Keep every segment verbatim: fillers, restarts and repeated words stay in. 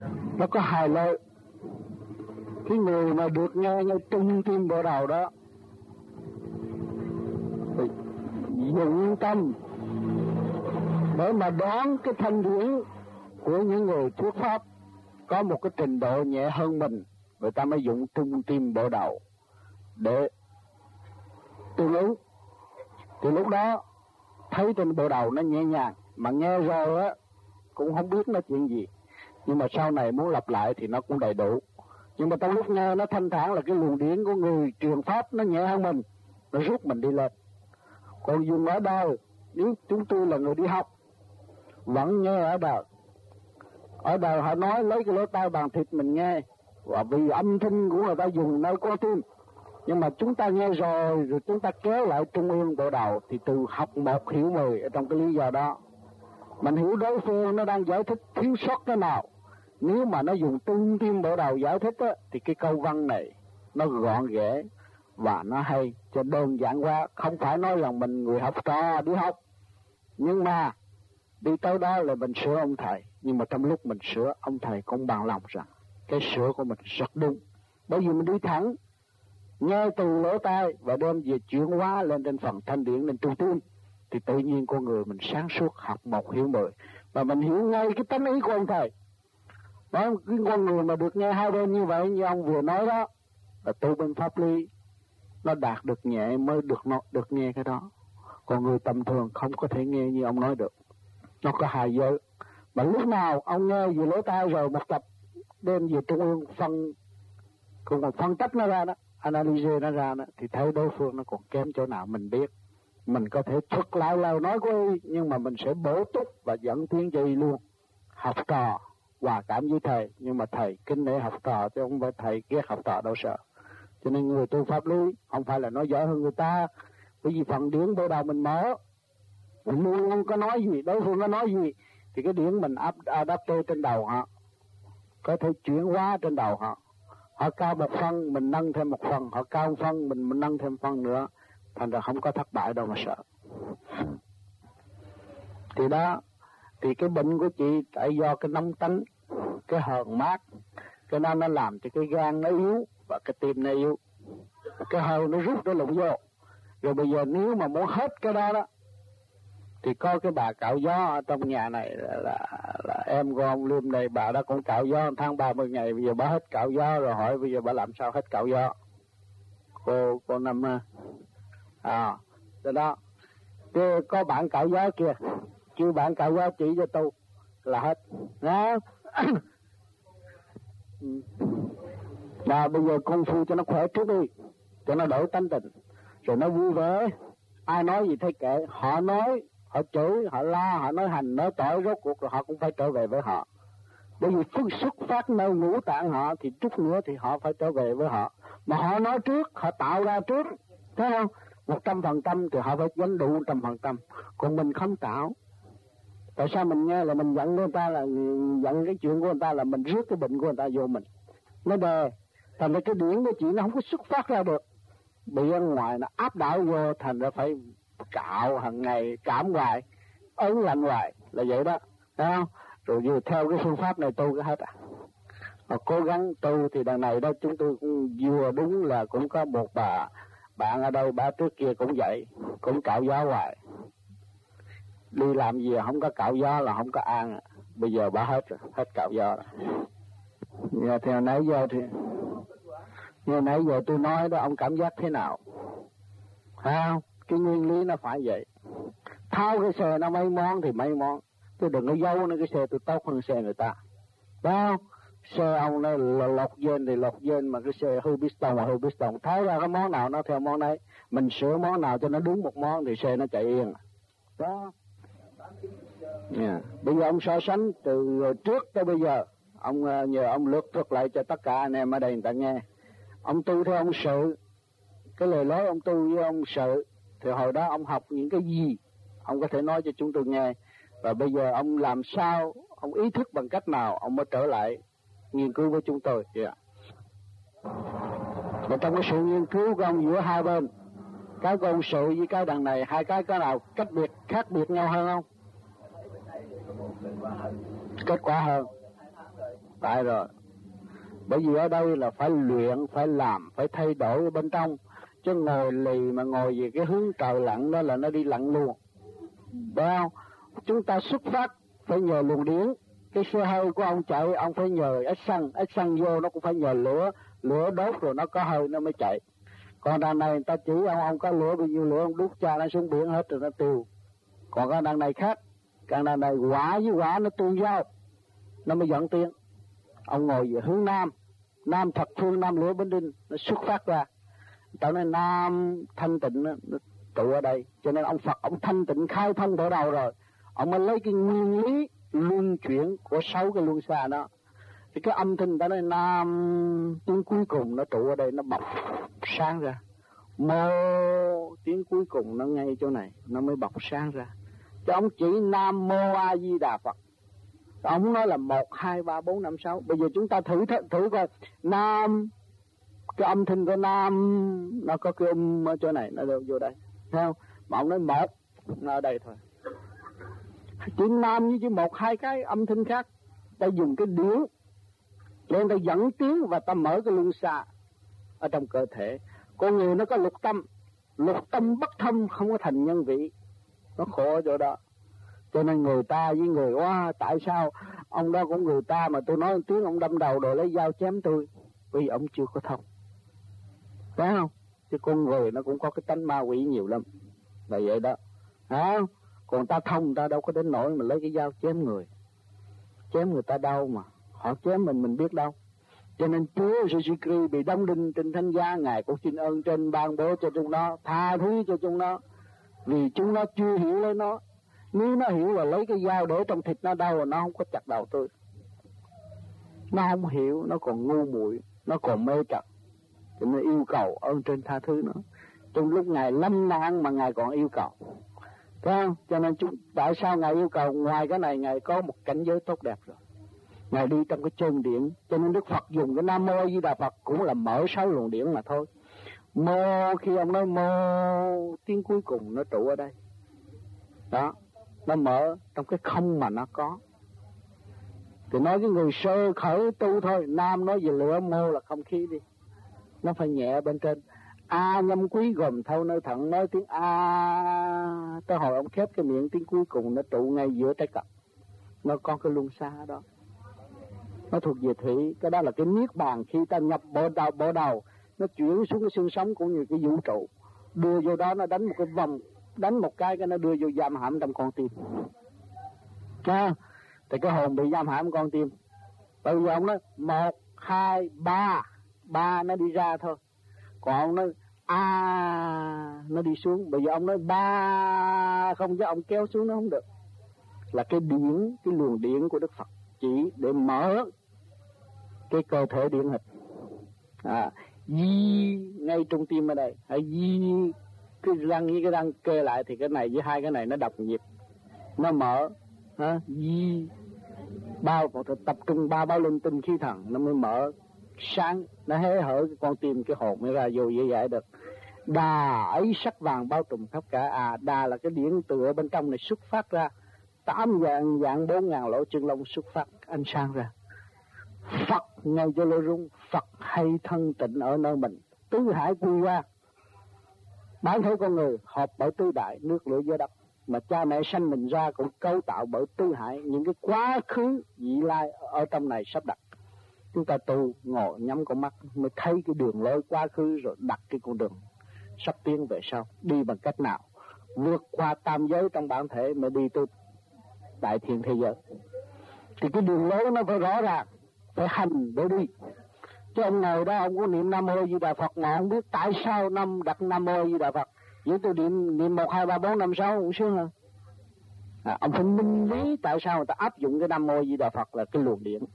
Nó có hai loại. Cái người mà được nghe ngay trung tim bộ đầu đó thì dụng tâm để mà đoán cái thanh điển của những người thuyết pháp có một cái trình độ nhẹ hơn mình, người ta mới dụng trung tim bộ đầu để tương ứng. Thì lúc đó thấy trên bộ đầu nó nhẹ nhàng, mà nghe rồi á cũng không biết nó chuyện gì, nhưng mà sau này muốn lặp lại thì nó cũng đầy đủ. Nhưng mà trong lúc nghe nó thanh thản là cái luồng điển của người truyền pháp nó nhẹ hơn mình, nó rút mình đi lên. Còn dùng ở đời, nếu chúng tôi là người đi học vẫn nghe ở đời. Ở đời họ nói lấy cái lỗ tai bằng thịt mình nghe, và vì âm thanh của người ta dùng nơi con tim. Nhưng mà chúng ta nghe rồi, rồi chúng ta kéo lại trung ương bộ đầu, thì từ học một hiểu mười ở trong cái lý do đó. Mình hiểu đối phương nó đang giải thích thiếu sót thế nào. Nếu mà nó dùng trung tim bộ đầu giải thích á, thì cái câu văn này nó gọn ghẽ và nó hay, cho đơn giản quá. Không phải nói rằng mình người học trò đi học, nhưng mà đi tới đó là mình sửa ông thầy. Nhưng mà trong lúc mình sửa, ông thầy cũng bằng lòng rằng cái sửa của mình rất đúng. Bởi vì mình đi thẳng, nghe từ lỗ tai và đem về chuyển hóa lên trên phần thanh điển, lên trung tim, thì tự nhiên con người mình sáng suốt, học một hiểu mười, và mình hiểu ngay cái tánh ý của ông thầy. Đó, cái con người mà được nghe hai bên như vậy, như ông vừa nói đó, là tu bên pháp lý, nó đạt được nhẹ mới được nó được nghe cái đó. Còn người tầm thường không có thể nghe như ông nói được. Nó có hai giới. Mà lúc nào ông nghe về lỗ tai rồi một tập đem về trung ương phân, cũng còn phân tích nó ra đó, analyze nó ra đó, thì thấy đối phương nó còn kém chỗ nào mình biết. Mình có thể thuật lại lời nói của y, nhưng mà mình sẽ bổ túc và dẫn tiến cho y luôn. Học trò hòa cảm với thầy, nhưng mà thầy kính nể học trò, chứ không phải thầy ghét học trò đâu sợ. Cho nên người tu pháp lý không phải là nói giỏi hơn người ta, bởi vì phần điển bộ đầu mình mở, mình luôn không có nói gì, đối phương nó nói gì thì cái điển mình áp adapter trên đầu họ, có thể chuyển hóa trên đầu họ. Họ cao một phân, mình nâng thêm một phần, họ cao một phân, mình mình nâng thêm phân nữa, thành ra không có thất bại đâu mà sợ. Thì đó, thì cái bệnh của chị tại do cái nóng tánh, cái hờn mát, cái nó nó làm cho cái gan nó yếu và cái tim nó yếu, cái hơi nó rút nó lụng vô. Rồi bây giờ nếu mà muốn hết cái đó đó, thì có cái bà cạo gió ở trong nhà này là, là, là em của ông Liêm này, bà đó cũng cạo gió tháng ba mươi ngày, bây giờ bà hết cạo gió rồi, hỏi bây giờ bà làm sao hết cạo gió. Cô cô Năm à, do đó cái, có bạn cạo gió kia, kêu bạn cạo gió chỉ cho tu là hết đó. Và bây giờ công phu cho nó khỏe trước đi, cho nó đổi tánh tình, rồi nó vui vẻ. Ai nói gì thấy kệ, họ nói, họ chửi, họ la, họ nói hành, nói tội, rốt cuộc rồi họ cũng phải trở về với họ. Bởi vì phước xuất phát nơi ngũ tạng họ, thì chút nữa thì họ phải trở về với họ. Mà họ nói trước, họ tạo ra trước, thấy không? Một trăm phần trăm thì họ phải gánh đủ một trăm phần trăm. Còn mình không tạo. Tại sao mình nghe là mình giận người ta, là giận cái chuyện của người ta, là mình rước cái bệnh của người ta vô mình, nó đè. Thành ra cái điển của chị nó không có xuất phát ra được, bị ở ngoài nó áp đảo vô, thành ra phải cạo hàng ngày, cảm hoài, ớn lạnh hoài, là vậy đó, thấy không? Rồi vừa theo cái phương pháp này tu cái hết à. Mà cố gắng tu thì đằng này đó, chúng tôi cũng vừa đúng là cũng có một bà bạn ở đây, bà trước kia cũng vậy, cũng cạo gió hoài, đi làm gì không có cạo gió là không có an. Bây giờ bà hết rồi, hết cạo gió rồi. Giờ theo nãy giờ thì như nãy giờ tôi nói đó, ông cảm giác thế nào? Phải không? Cái nguyên lý nó phải vậy. Thao cái xe nó mấy món thì mấy món, tôi đừng có giấu nữa, cái xe tôi tốt hơn xe người ta, phải không? Xe ông nó lột dên thì lột dên, mà cái xe hư piston mà hư piston, tháo ra cái món nào nó theo món đấy, mình sửa món nào cho nó đúng một món thì xe nó chạy yên đó. Yeah. Bây giờ ông so sánh từ trước tới bây giờ, ông nhờ ông lướt thuật lại cho tất cả anh em ở đây người ta nghe. Ông tu theo ông sự, cái lời nói ông tu với ông sự, thì hồi đó ông học những cái gì, ông có thể nói cho chúng tôi nghe. Và bây giờ ông làm sao, ông ý thức bằng cách nào, ông mới trở lại nghiên cứu với chúng tôi. Yeah. Và trong cái sự nghiên cứu của ông giữa hai bên, cái của ông sự với cái đằng này, hai cái cái nào cách biệt, khác biệt nhau hơn không? Kết quả hơn. Tại rồi. Bởi vì ở đây là phải luyện, phải làm, phải thay đổi ở bên trong. Chứ ngồi lì mà ngồi về cái hướng trời lặn đó là nó đi lặn luôn. Phải không? Chúng ta xuất phát phải nhờ luồng điển. Cái xe hơi của ông chạy, ông phải nhờ ít xăng, ít xăng vô nó cũng phải nhờ lửa, lửa đốt rồi nó có hơi nó mới chạy. Còn đằng này người ta chỉ ông, ông có lửa bao nhiêu lửa, ông đút cha nó xuống biển hết rồi nó tiêu. Còn cái đằng này khác, cái đằng này quả với quả nó tương giao, nó mới dẫn tiếng. Ông ngồi về hướng Nam, Nam Thập Phương, Nam Lửa Bến Đinh, nó xuất phát ra. Tại nên Nam thanh tịnh nó, nó trụ ở đây. Cho nên ông Phật, ông thanh tịnh khai thông ở đầu rồi, ông mới lấy cái nguyên lý luân chuyển của sáu cái luân xa đó. Thì cái âm thanh ta nói Nam tiếng cuối cùng nó trụ ở đây, nó bọc sáng ra. Mô tiếng cuối cùng nó ngay chỗ này, nó mới bọc sáng ra. Chứ ông chỉ Nam Mô A Di Đà Phật, ông nói là một hai ba bốn năm sáu. Bây giờ chúng ta thử thử coi Nam, cái âm thanh của Nam nó có cái âm ở chỗ này, nó đâu vô đây, thấy không? Mà ông nói một, nó ở đây thôi. Chữ Nam với chữ một hai cái âm thanh khác. Ta dùng cái điển để ta dẫn tiếng và ta mở cái luân xa ở trong cơ thể. Con người nó có lục tâm, lục tâm bất thông không có thành nhân vị, nó khổ ở chỗ đó. Cho nên người ta với người quá, tại sao ông đó cũng người ta mà tôi nói một tiếng ông đâm đầu rồi lấy dao chém tôi, vì ông chưa có thông, phải không? Chứ con người nó cũng có cái tánh ma quỷ nhiều lắm, là vậy đó, hả? Còn ta thông, người ta đâu có đến nỗi mà lấy cái dao chém người, chém người ta đau mà, họ chém mình mình biết đâu. Cho nên Chúa giê-xu Christ bị đóng đinh trên thánh giá, Ngài cũng xin ơn trên ban bố cho chúng nó, tha thứ cho chúng nó, vì chúng nó chưa hiểu lấy nó. Nếu nó hiểu là lấy cái dao để trong thịt nó đau rồi nó không có chặt đầu tôi. Nó không hiểu, nó còn ngu muội, nó còn mê trật, cho nên yêu cầu ơn trên tha thứ nó. Trong lúc Ngài lâm nạn mà Ngài còn yêu cầu, phải không? Cho nên chúng, tại sao Ngài yêu cầu? Ngoài cái này Ngài có một cảnh giới tốt đẹp rồi, Ngài đi trong cái chân điển. Cho nên Đức Phật dùng cái Nam Mô A Di Đà Phật cũng là mở sáu luồng điển mà thôi. Mô, khi ông nói mô, tiếng cuối cùng nó trụ ở đây đó, nó mở trong cái không mà nó có. Thì nói cái người sơ khởi tu thôi. Nam nói về lửa, mô là không khí đi, nó phải nhẹ bên trên. A nhâm quý gồm thâu nơi thận, nói tiếng A tới hồi ông khép cái miệng, tiếng cuối cùng nó trụ ngay giữa trái cặp, nó có cái luân xa đó, nó thuộc về thủy. Cái đó là cái niết bàn. Khi ta nhập bộ đầu, bộ đầu nó chuyển xuống cái xương sống cũng như cái vũ trụ, đưa vô đó, nó đánh một cái vòng, đánh một cái cái nó đưa vô giam hãm trong con tim. À, thì cái hồn bị giam hãm con tim. Bây giờ ông nói một hai ba, ba nó đi ra thôi. Còn ông nói a nó đi xuống. Bây giờ ông nói ba không, cho ông kéo xuống nó không được. Là cái điển, cái luồng điển của Đức Phật chỉ để mở cái cơ thể điển hình. À, di ngay trung tim ở đây, hãy di cái răng với cái răng kê lại thì cái này với hai cái này nó đập nhịp, nó mở, ha, di bao một tập trung ba bao linh tinh khí thần, nó mới mở sáng, nó hé hở cái con tim, cái hồn mới ra vô dễ dãi được. Đà ấy sắc vàng bao trùm khắp cả. À, đà là cái điển từ ở bên trong này xuất phát ra, tám dạng dạng bốn ngàn lỗ chân lông xuất phát ánh sáng ra. Phật ngay cho lô rung, Phật hay thân tịnh ở nơi mình, tứ hải quy qua. Bản thể con người hợp bởi tứ đại nước lửa gió đất, mà cha mẹ sanh mình ra cũng cấu tạo bởi tứ hải, những cái quá khứ vị lai ở trong này sắp đặt. Chúng ta tu ngồi nhắm con mắt mới thấy cái đường lối quá khứ, rồi đặt cái con đường sắp tiến về sau, đi bằng cách nào, vượt qua tam giới trong bản thể mới đi tới đại thiên thế giới. Thì cái đường lối nó phải rõ ràng, phải hành để đi. Chứ ông ngồi đó ông có niệm Nam Mô Di Đà Phật mà không biết tại sao năm đặt Nam Mô Di Đà Phật, vậy tôi niệm niệm một hai ba bốn năm sáu cũng sướng hơn. À, ông phải minh lý tại sao người ta áp dụng cái Nam Mô Di Đà Phật là cái luồng điển.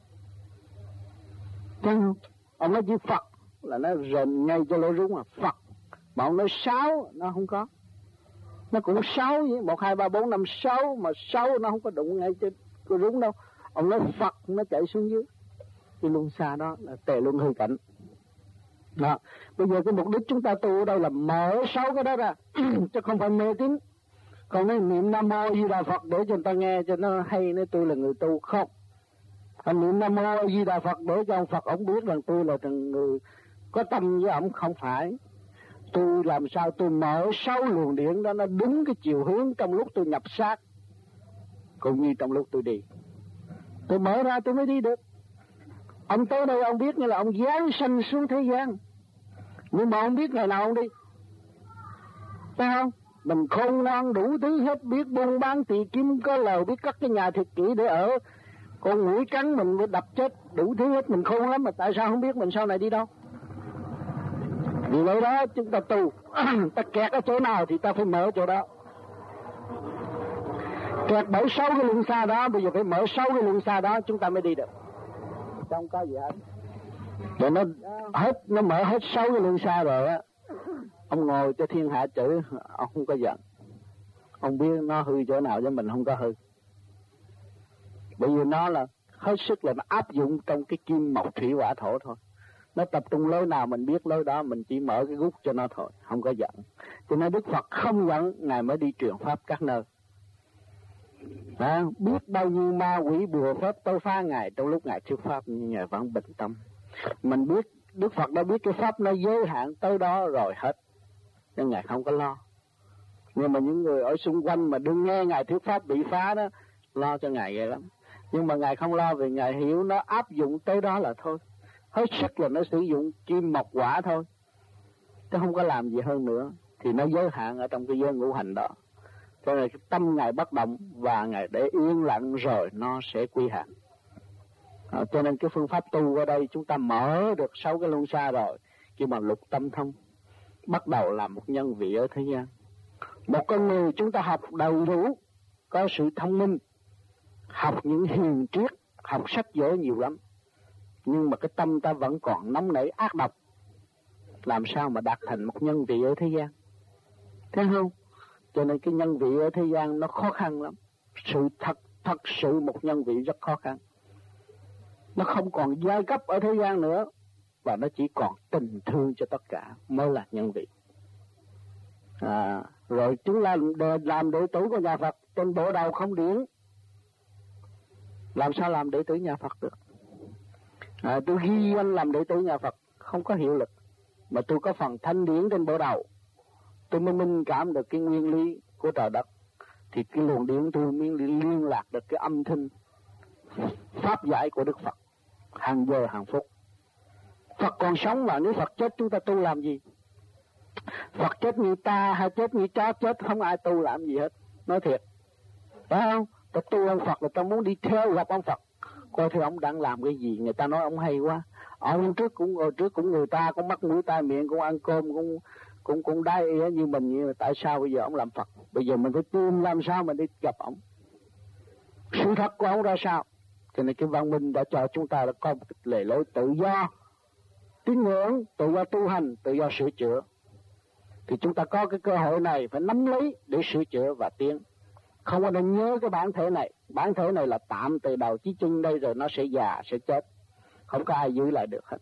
Thấy không? Ông nói chữ Phật là nó rền ngay cho lỗ rúng, à Phật. Mà ông nói sáu nó không có, nó cũng sáu vậy, một hai ba bốn năm sáu, mà sáu nó không có đụng ngay trên cái rúng đâu. Ông nói Phật nó chạy xuống dưới cái luân xa đó là tề luân hư cảnh đó. Bây giờ cái mục đích chúng ta tu ở đây là mở sáu cái đó ra chứ không phải mê tín. Còn nói niệm Nam Mô Di Đà Phật để cho người ta nghe cho nó hay, nói tôi là người tu, không. Anh niệm Nam Mô A Di Đà Phật để cho ông Phật ông biết rằng tôi là người có tâm với ông. Không phải. Tôi làm sao tôi mở sáu luồng điện đó nó đúng cái chiều hướng trong lúc tôi nhập xác, cũng như trong lúc tôi đi. Tôi mở ra tôi mới đi được. Ông tới đây ông biết như là ông giáng sanh xuống thế gian, nhưng mà ông biết ngày nào ông đi, phải không? Mình khôn ngoan đủ thứ hết, biết buôn bán tỳ kim có lời, biết cất cái nhà thiệt kỹ để ở. Con mũi cắn mình mới đập chết, đủ thứ hết. Mình khôn lắm mà tại sao không biết mình sau này đi đâu? Vì vậy đó chúng ta tu ta kẹt ở chỗ nào thì ta phải mở chỗ đó. Kẹt bởi sáu cái luân xa đó, bây giờ phải mở sáu cái luân xa đó chúng ta mới đi được. Không có gì hết. Rồi nó hết, nó mở hết sáu cái luân xa rồi á, ông ngồi cho thiên hạ chữ, ông không có giận. Ông biết nó hư chỗ nào cho mình không có hư. Bởi vì nó là hết sức là nó áp dụng trong cái kim mộc thủy hỏa thổ thôi. Nó tập trung lối nào mình biết lối đó, mình chỉ mở cái gút cho nó thôi, không có giận. Cho nên Đức Phật không giận, Ngài mới đi truyền pháp các nơi. À, biết bao nhiêu ma quỷ bùa phép tâu phá Ngài trong lúc Ngài thuyết pháp, nhưng Ngài vẫn bình tâm. Mình biết, Đức Phật đã biết cái pháp nó giới hạn tới đó rồi hết, nên Ngài không có lo. Nhưng mà những người ở xung quanh mà đừng nghe Ngài thuyết pháp bị phá đó, lo cho Ngài ghê lắm. Nhưng mà Ngài không lo, vì Ngài hiểu nó áp dụng tới đó là thôi. Hết sức là nó sử dụng kim mộc hỏa thôi, chứ không có làm gì hơn nữa. Thì nó giới hạn ở trong cái giới ngũ hành đó. Cho nên cái tâm Ngài bất động và Ngài để yên lặng rồi nó sẽ quy hạn. À, cho nên cái phương pháp tu ở đây chúng ta mở được sáu cái luân xa rồi, khi mà lục tâm thông, bắt đầu làm một nhân vị ở thế gian. Một con người chúng ta học đầy đủ, có sự thông minh, học những hiền triết, học sách vở nhiều lắm, nhưng mà cái tâm ta vẫn còn nóng nảy ác độc, làm sao mà đạt thành một nhân vị ở thế gian? Thấy không? Cho nên cái nhân vị ở thế gian nó khó khăn lắm. Sự thật, thật sự một nhân vị rất khó khăn. Nó không còn giai cấp ở thế gian nữa, và nó chỉ còn tình thương cho tất cả mới là nhân vị. À, rồi chúng làm, làm đệ tử của nhà Phật trên bộ đầu không điển, làm sao làm đệ tử nhà Phật được? À, tôi ghi anh làm đệ tử nhà Phật không có hiệu lực, mà tôi có phần thanh điển trên bộ đầu, tôi mới minh cảm được cái nguyên lý của trời đất, thì cái luồng điển tôi mới liên lạc được cái âm thanh pháp giải của Đức Phật hàng giờ hàng phút. Phật còn sống mà, nếu Phật chết chúng ta tu làm gì? Phật chết như ta hay chết như chó chết, không ai tu làm gì hết, nói thiệt, phải không? Ta tu ông Phật là ta muốn đi theo gặp ông Phật, coi thử ông đang làm cái gì. Người ta nói ông hay quá, ông trước cũng ở trước cũng người ta cũng mắt mũi tai miệng, cũng ăn cơm, cũng cũng cũng đai ý như mình, nhưng mà tại sao bây giờ ông làm Phật? Bây giờ mình phải tìm làm sao mình đi gặp ông, sự thật của ông ra sao. Cho nên cái văn minh đã cho chúng ta là có một cái lề lối tự do tín ngưỡng, tự do tu hành, tự do sửa chữa. Thì chúng ta có cái cơ hội này phải nắm lấy để sửa chữa và tiến. Không có nên nhớ cái bản thể này. Bản thể này là tạm từ đầu chí chân đây rồi nó sẽ già, sẽ chết. Không có ai giữ lại được hết.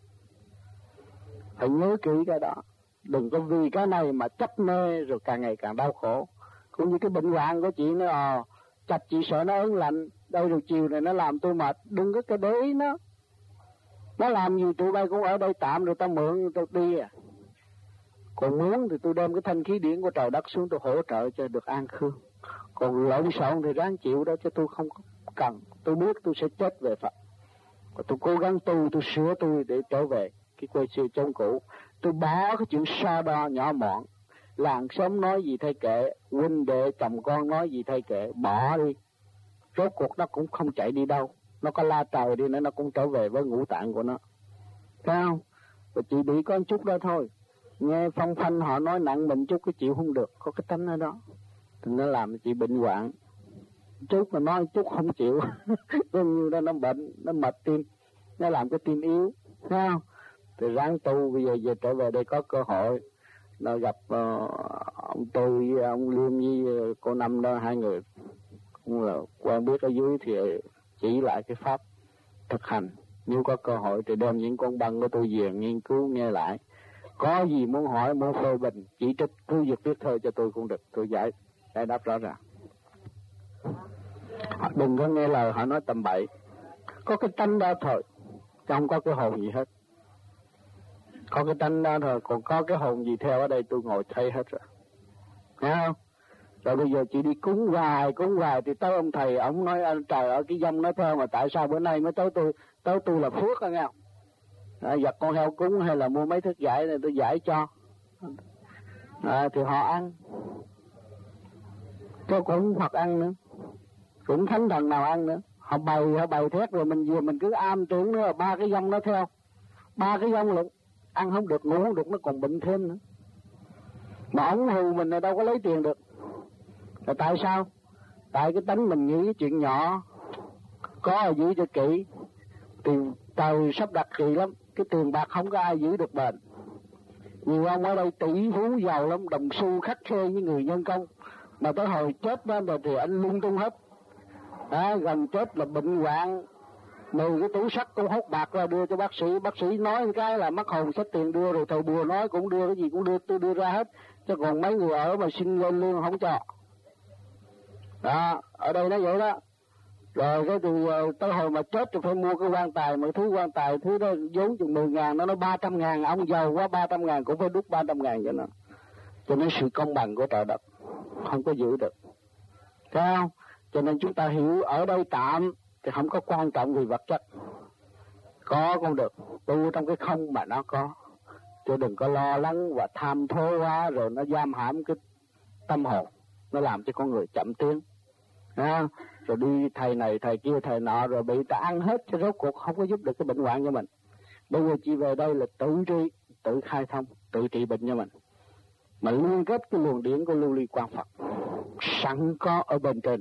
Phải nhớ kỹ cái đó. Đừng có vì cái này mà chấp mê rồi càng ngày càng đau khổ. Cũng như cái bệnh hoạn của chị nó à, chặt chị sợ nó ớn lạnh. Đây rồi chiều này nó làm tôi mệt. Đừng có cái đấy nó. Nó làm gì tụi bay cũng ở đây tạm rồi ta mượn tôi đi à. Còn muốn thì tôi đem cái thanh khí điển của trời đất xuống tôi hỗ trợ cho được an khương. Còn lộn xộn thì ráng chịu đó, chứ tôi không cần. Tôi biết tôi sẽ chết về Phật. Và tôi cố gắng tu, tôi sửa tôi để trở về cái quê xưa chốn cũ. Tôi bỏ cái chuyện so đo nhỏ mọn. Làng xóm nói gì thay kệ, huynh đệ chồng con nói gì thay kệ, bỏ đi. Rốt cuộc nó cũng không chạy đi đâu. Nó có la trời đi nữa nó cũng trở về với ngũ tạng của nó. Thấy không? Và chị bị có một chút đó thôi. Nghe phong phanh họ nói nặng mình chút cái chịu không được, có cái tánh ở đó. Thì nó làm chị bệnh hoạn. Chút mà nói chút không chịu. Giống như đó nó bệnh, nó mệt tim, nó làm cái tim yếu. Thấy không? Thì ráng tu, bây giờ về trở về đây có cơ hội. Nó gặp uh, ông tôi với ông Liêm với cô Năm đó, hai người cũng là quen biết ở dưới thì chỉ lại cái pháp thực hành. Nếu có cơ hội thì đem những con băng của tôi về nghiên cứu nghe lại. Có gì muốn hỏi, muốn phê bình, chỉ trích, cứ việc viết thơ cho tôi cũng được, tôi giải, giải đáp rõ ràng. Đừng có nghe lời họ nói tầm bậy. Có cái tánh đó thôi, chứ không có cái hồn gì hết. Có cái tánh đó thôi, còn có cái hồn gì theo ở đây tôi ngồi thấy hết rồi. Thấy không? Rồi bây giờ chị đi cúng hoài, cúng hoài thì tới ông thầy, ông nói anh trời ơi cái dông nói theo mà tại sao bữa nay mới tới tôi, tới tôi là phước đó nghe không? À, giật con heo cúng hay là mua mấy thức giải này tôi giải cho. À, thì họ ăn. Cho cũng Phật ăn nữa. Cũng thánh thần nào ăn nữa. Họ bày, họ bày thét rồi mình vừa mình cứ am tưởng nữa là ba cái dông nó theo. Ba cái dông luôn. Ăn không được, ngủ không được, nó còn bệnh thêm nữa. Mà ông hù mình là đâu có lấy tiền được. Là tại sao? Tại cái tánh mình nghĩ cái chuyện nhỏ, có ai giữ cho kỹ, thì trời sắp đặt kỳ lắm, cái tiền bạc không có ai giữ được bền. Nhiều ông ở đây tỷ phú giàu lắm, đồng xu khắt khe với người nhân công, mà tới hồi chết đó thì anh lung tung hết. À, gần chết là bệnh hoạn, mười cái túi sắt cũng hốt bạc ra đưa cho bác sĩ, bác sĩ nói cái là mất hồn xách tiền đưa, rồi thầy bùa nói cũng đưa, cái gì cũng đưa, tôi đưa ra hết, chứ còn mấy người ở mà xin lên lương không cho. Đó, ở đây nó vậy đó. Rồi cái từ tới hồi mà chết thì phải mua cái quan tài, mà thứ quan tài thứ đó vốn chừng mười ngàn, nó nói ba trăm ngàn, ông giàu quá ba trăm ngàn cũng phải đút ba trăm ngàn cho nó. Cho nên sự công bằng của trời đất không có giữ được. Thấy không? Cho nên chúng ta hiểu ở đây tạm thì không có quan trọng vì vật chất. Có cũng được, tu trong cái không mà nó có. Chứ đừng có lo lắng và tham thố quá rồi nó giam hãm cái tâm hồn, nó làm cho con người chậm tiến. À, rồi đi thầy này thầy kia thầy nọ rồi bị ta ăn hết, cho rốt cuộc không có giúp được cái bệnh hoạn cho mình. Bây giờ chỉ về đây là tự trị, tự khai thông, tự trị bệnh cho mình, mà liên kết cái luồng điển của lưu ly quang Phật sẵn có ở bên trên,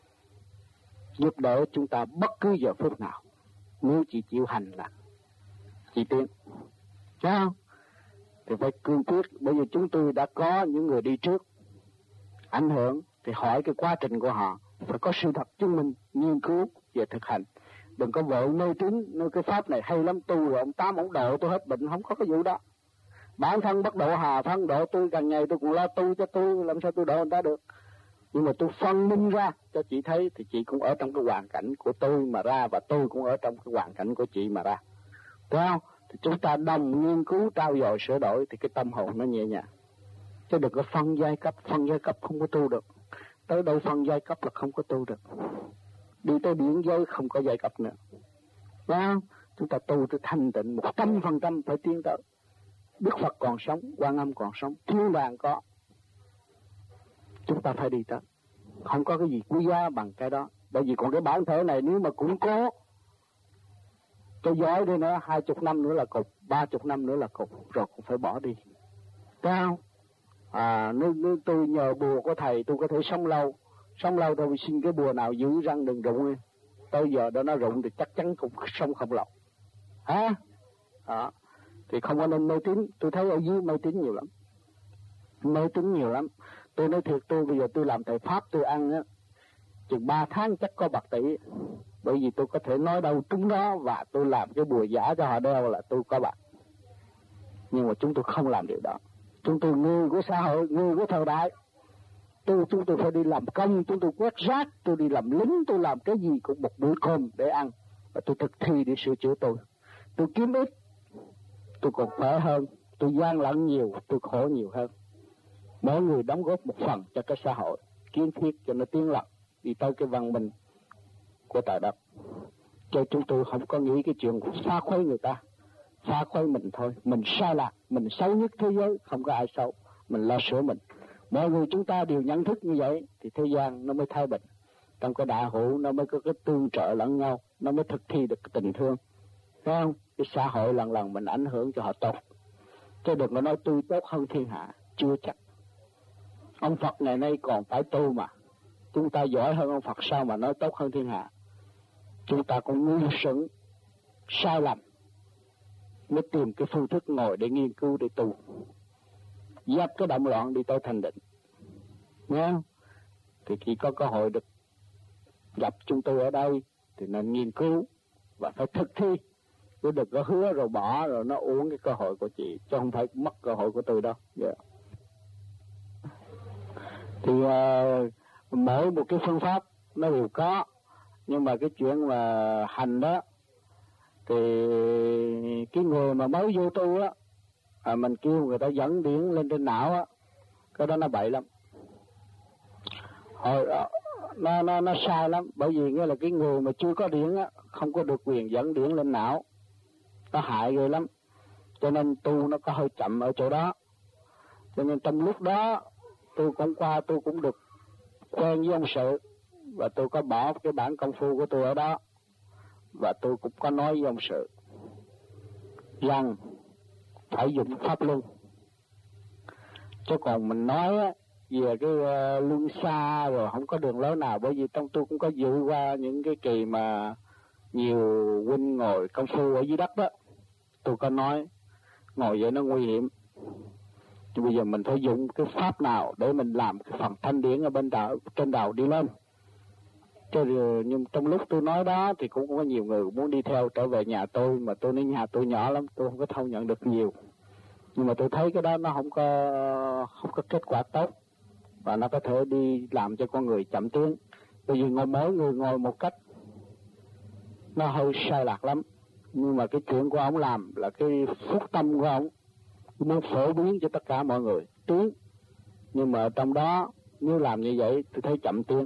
giúp đỡ chúng ta bất cứ giờ phút nào, nếu chị chịu hành là chị tiến. Thấy không? Thì phải cương quyết. Bây giờ chúng tôi đã có những người đi trước ảnh hưởng, thì hỏi cái quá trình của họ, phải có sự thật chứng minh, nghiên cứu về thực hành. Đừng có vội mê tín, nói cái pháp này hay lắm, tu rồi ông Tám ông độ tôi hết bệnh, không có cái vụ đó. Bản thân bất độ hà thân độ tôi, càng ngày tôi cũng lo tu cho tôi, làm sao tôi độ người ta được. Nhưng mà tôi phân minh ra cho chị thấy, thì chị cũng ở trong cái hoàn cảnh của tôi mà ra, và tôi cũng ở trong cái hoàn cảnh của chị mà ra. Thấy không? Thì chúng ta đồng nghiên cứu, trao dồi, sửa đổi, thì cái tâm hồn nó nhẹ nhàng. Chứ đừng có phân giai cấp, phân giai cấp không có tu được. Tới đâu phân giai cấp là không có tu được. Đi tới điển giới không có giai cấp nữa. Thấy không? Chúng ta tu tới thanh tịnh một trăm phần trăm phải tiến tới. Đức Phật còn sống, Quan Âm còn sống, thiên đàng có. Chúng ta phải đi tới. Không có cái gì quý giá bằng cái đó. Bởi vì còn cái bản thể này nếu mà củng cố cho giỏi đi nữa, hai chục năm nữa là cục, ba chục năm nữa là cục, rồi cũng phải bỏ đi. Thấy không? À, nếu, nếu tôi nhờ bùa của thầy tôi có thể sống lâu, sống lâu tôi xin cái bùa nào giữ răng đừng rụng. Tới giờ đó nó rụng thì chắc chắn cũng sống không lâu. Hả? À, thì không có nên mê tín. Tôi thấy ở dưới mê tín nhiều lắm, mê tín nhiều lắm. Tôi nói thiệt, tôi bây giờ tôi làm thầy pháp tôi ăn á, chừng ba tháng chắc có bạc tỷ. Bởi vì tôi có thể nói đâu trúng đó, và tôi làm cái bùa giả cho họ đeo là tôi có bạc. Nhưng mà chúng tôi không làm điều đó. Chúng tôi người của xã hội, người của thời đại. Tôi, chúng tôi phải đi làm công, chúng tôi quét rác, tôi đi làm lính, tôi làm cái gì cũng một bữa cơm để ăn. Và tôi thực thi để sửa chữa tôi. Tôi kiếm ít, tôi còn khỏe hơn. Tôi gian lận nhiều, tôi khổ nhiều hơn. Mỗi người đóng góp một phần cho cái xã hội, kiến thiết cho nó tiến lập, đi tới cái văn minh của trời đất. Cho chúng tôi không có nghĩ cái chuyện phá khuấy người ta, phá khuấy mình thôi. Mình sai lạc, mình xấu nhất thế giới, không có ai xấu. Mình lo sửa mình. Mọi người chúng ta đều nhận thức như vậy thì thế gian nó mới thay bình. Trong cái đại hội nó mới có cái tương trợ lẫn nhau, nó mới thực thi được cái tình thương. Thấy không? Cái xã hội lần lần mình ảnh hưởng cho họ tốt. Chứ đừng có nói tôi tốt hơn thiên hạ, chưa chắc. Ông Phật ngày nay còn phải tu mà. Chúng ta giỏi hơn ông Phật sao mà nói tốt hơn thiên hạ. Chúng ta cũng ngu xuẩn, sai lầm, mới tìm cái phương thức ngồi để nghiên cứu để tu. Dắt cái động loạn đi tới thanh định. Nghe không? Thì khi có cơ hội được gặp chúng tôi ở đây thì nên nghiên cứu và phải thực thi. Chứ đừng có hứa rồi bỏ rồi nó uống cái cơ hội của chị, chứ không phải mất cơ hội của tôi đâu. Yeah. Thì uh, mỗi một cái phương pháp nó đều có, nhưng mà cái chuyện mà hành đó thì cái người mà mới vô tu á, à, mình kêu người ta dẫn điển lên trên não á, cái đó nó bậy lắm. Hồi đó, nó nó nó sai lắm, bởi vì nghĩa là cái người mà chưa có điển á không có được quyền dẫn điển lên não, nó hại người lắm. Cho nên tu nó có hơi chậm ở chỗ đó. Cho nên trong lúc đó tôi cũng qua, tôi cũng được quen với ông Sự, và tôi có bỏ cái bản công phu của tôi ở đó, và tôi cũng có nói với ông Sự rằng phải dùng pháp luân. Chứ còn mình nói á, về cái uh, luân xa rồi không có đường lối nào, bởi vì trong tôi cũng có dự qua những cái kỳ mà nhiều huynh ngồi công phu ở dưới đất đó, tôi có nói ngồi vậy nó nguy hiểm. Nhưng bây giờ mình phải dùng cái pháp nào để mình làm cái phần thanh điển ở bên đầu, trên đầu đi lên. Chứ nhưng trong lúc tôi nói đó thì cũng có nhiều người muốn đi theo trở về nhà tôi, mà tôi nói nhà tôi nhỏ lắm, tôi không có thâu nhận được nhiều. Nhưng mà tôi thấy cái đó nó không có không có kết quả tốt, và nó có thể đi làm cho con người chậm tiến. Bởi vì ngồi mỗi người ngồi một cách nó hơi sai lạc lắm. Nhưng mà cái chuyện của ông làm là cái phúc tâm của ông, muốn phổ biến cho tất cả mọi người tiến. Nhưng mà trong đó nếu làm như vậy tôi thấy chậm tiến.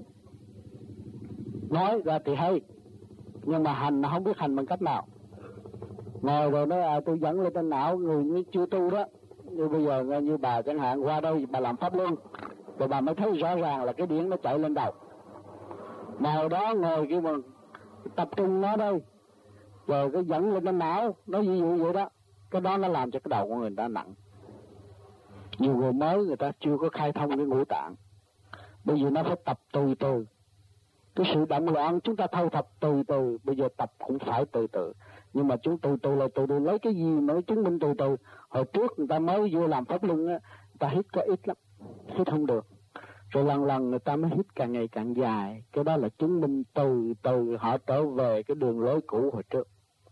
Nói ra thì hay, nhưng mà hành nó không biết hành bằng cách nào. Ngồi rồi nói à, tôi dẫn lên trên não người như chưa tu đó. Như bây giờ như bà chẳng hạn, qua đây bà làm pháp luân, rồi bà mới thấy rõ ràng là cái điển nó chạy lên đầu. Ngồi đó ngồi kia mà tập trung nó đây, rồi cái dẫn lên trên não, nó ví dụ vậy đó. Cái đó nó làm cho cái đầu của người ta nặng. Nhiều người mới người ta chưa có khai thông cái ngũ tạng, bởi vì nó phải tập từ từ. Cái sự động loạn chúng ta thâu thập từ từ, bây giờ tập cũng phải từ từ. Nhưng mà chúng từ từ là từ từ lấy cái gì nói chứng minh từ từ. Hồi trước người ta mới vô làm pháp luân á, người ta hít có ít lắm, hít không được. Rồi lần lần người ta mới hít càng ngày càng dài. Cái đó là chứng minh từ từ họ trở về cái đường lối cũ hồi trước.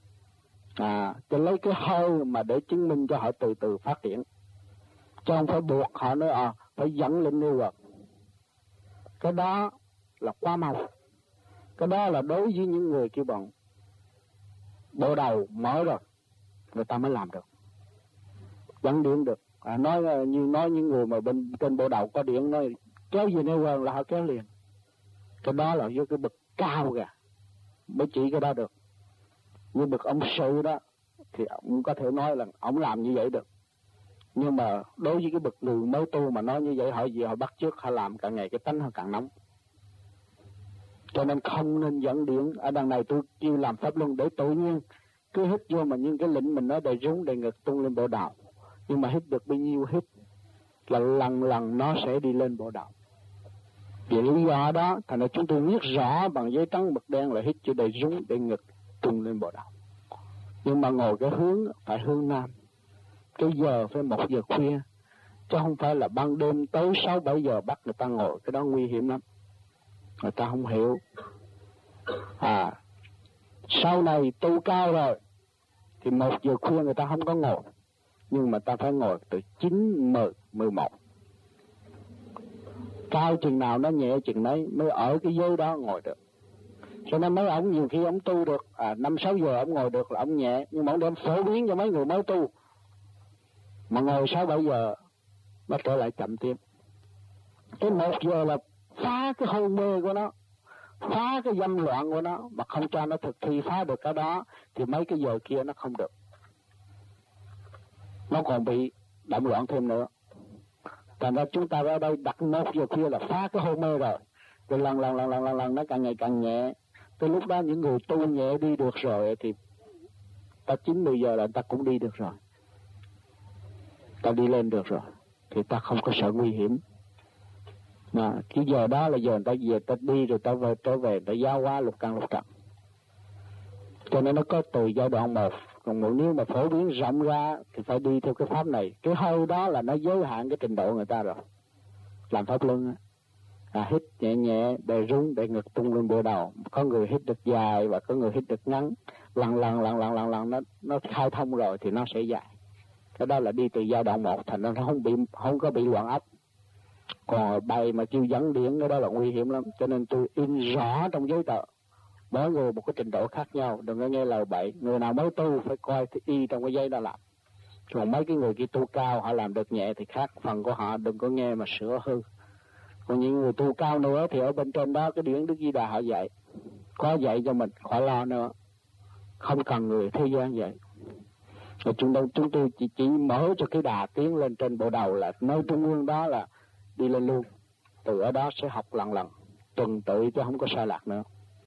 À, cho lấy cái hơi mà để chứng minh cho họ từ từ phát triển. Chứ không phải buộc họ nói à, phải dẫn lên nêu rồi. Cái đó là quá mau. Cái đó là đối với những người kia bằng bộ đầu mở rồi, người ta mới làm được, dẫn điện được. À, nói như nói những người mà bên trên bộ đầu có điện nói kéo gì nêu quần là họ kéo liền. Cái đó là vô cái bậc cao kìa mới chỉ cái đó được. Như bậc ông Sự đó thì ông có thể nói là ông làm như vậy được. Nhưng mà đối với cái bậc người mới tu mà nói như vậy, họ gì họ bắt chước, họ làm càng ngày cái tánh họ càng nóng. Cho nên không nên dẫn điện. Ở đằng này tôi kêu làm pháp luân để tự nhiên cứ hít vô, mà những cái lĩnh mình nói đầy rúng đầy ngực tung lên bộ đầu. Nhưng mà hít được bao nhiêu hít là lần lần nó sẽ đi lên bộ đầu. Vì lý do đó thành ra chúng tôi viết rõ bằng giấy trắng mực đen là hít cho đầy rúng đầy ngực tung lên bộ đầu. Nhưng mà ngồi cái hướng phải hướng nam, cái giờ phải một giờ khuya, chứ không phải là ban đêm tới sáu bảy giờ bắt người ta ngồi. Cái đó nguy hiểm lắm, người ta không hiểu. À, sau này tu cao rồi thì một giờ khuya người ta không có ngồi, nhưng mà ta phải ngồi từ chín, mười, mười một. Cao chừng nào nó nhẹ chừng đấy mới ở cái giới đó ngồi được. Cho nên mấy ông nhiều khi ông tu được à năm sáu giờ ông ngồi được là ông nhẹ, nhưng mà ông đem phổ biến cho mấy người mới tu mà ngồi sáu bảy giờ nó trở lại chậm tiếp. Cái một giờ là phá cái hôn mê của nó, phá cái dâm loạn của nó, mà không cho nó thực thi phá được cái đó thì mấy cái giờ kia nó không được, nó còn bị động loạn thêm nữa. Thành ra chúng ta ở đây đặt một giờ kia là phá cái hôn mê rồi, rồi lần lần lần lần lần lần nó càng ngày càng nhẹ. Tới lúc đó những người tu nhẹ đi được rồi thì ta chín mười giờ là ta cũng đi được rồi, ta đi lên được rồi thì ta không có sợ nguy hiểm. Mà cái giờ đó là giờ người ta về, ta đi rồi ta về, trở về ta giao hóa lục căn lục trần. Cho nên nó có từ giai đoạn một. Còn một nếu mà phổ biến rộng ra thì phải đi theo cái pháp này. Cái hơi đó là nó giới hạn cái trình độ người ta rồi. Làm pháp luân à, hít nhẹ nhẹ để rung để ngực tung lên bộ đầu. Có người hít được dài và có người hít được ngắn. Lần lần lần lần lần lần nó nó khai thông rồi thì nó sẽ dài. Cái đó là đi từ giai đoạn một, thành ra nó không bị không có bị loạn ấp. Còn bài mà kêu dẫn điển cái đó là nguy hiểm lắm. Cho nên tôi in rõ trong giấy tờ Mỗi người một cái trình độ khác nhau, đừng có nghe lời bậy. Người nào mới tu phải coi thì y trong cái giấy đó làm. Còn mấy cái người kia tu cao họ làm được nhẹ thì khác phần của họ, đừng có nghe mà sửa hư. Còn những người tu cao nữa thì ở bên trên đó cái điển Đức Di Đà họ dạy, có dạy cho mình, khỏi lo nữa, không cần người thế gian dạy. Rồi chúng tôi chúng tôi chỉ chỉ mở cho cái đà tiến lên trên bộ đầu, là nơi trung ương đó là đi lên luôn, từ ở đó sẽ học lần lần tuần tự chứ không có sai lạc nữa.